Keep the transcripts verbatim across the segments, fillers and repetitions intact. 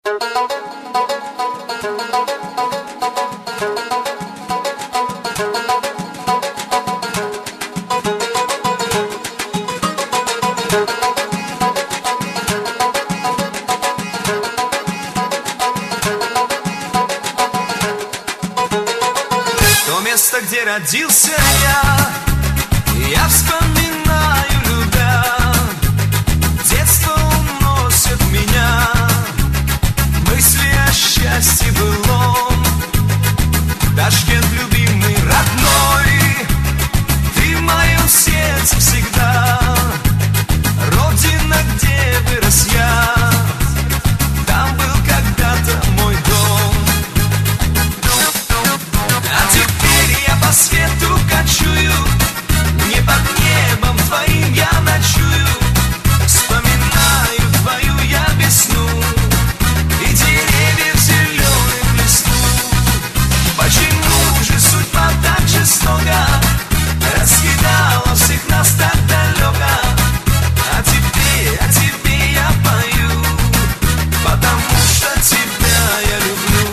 Место, где родился я, я вспоминаю, любя. Детство уносит меня, мысли о счастье былом. Ташкент, любимый, родной, ты в моем сердце всегда. Родина, где вырос я, там был когда-то мой дом. А теперь я по свету кочую, не под небом твоим я ночую. Вспоминаю твою я весну и деревьев зеленых листу. Почему же судьба так жестока раскидала всех нас так далеко? А тебе, а тебе я пою, потому что тебя я люблю.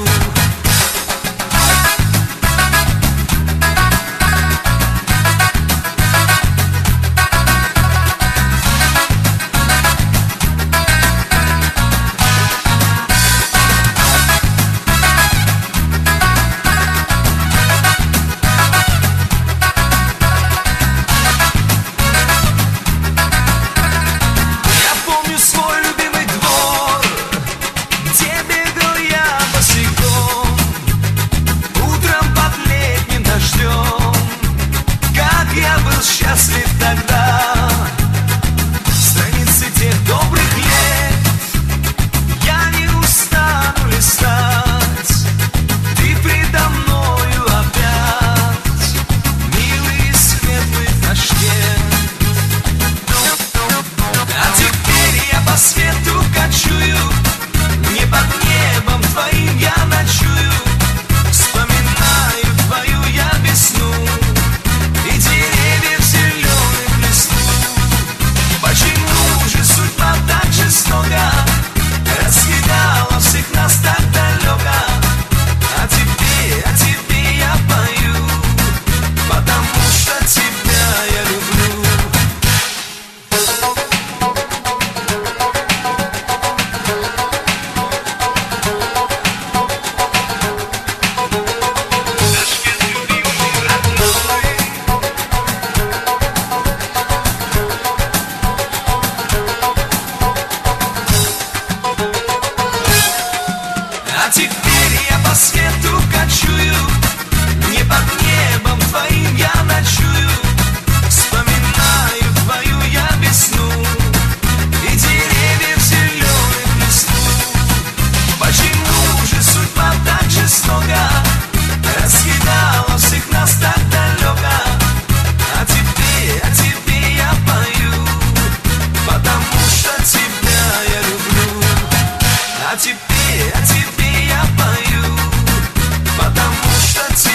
Счастлив тогда, страницы тех добрых лет я не устану листать. Ты предо мною опять, милый светлый Ташкент. А теперь я по свету кочую, не под небом твоим я ночую. Вспоминаю твою я весну и деревьев зеленых листу. Почему же судьба так жестока раскидала всех нас так далеко? А тебе, а тебе я пою, потому что тебя я люблю. А теперь я по свету кочую, не под небом твоим я ночую. Вспоминаю твою я весну и деревьев зеленых листу. Почему же судьба так жестока раскидала всех нас так далеко? А тебе, а тебе я пою, потому что тебя я люблю. А тебе, а тебе я пою, потому что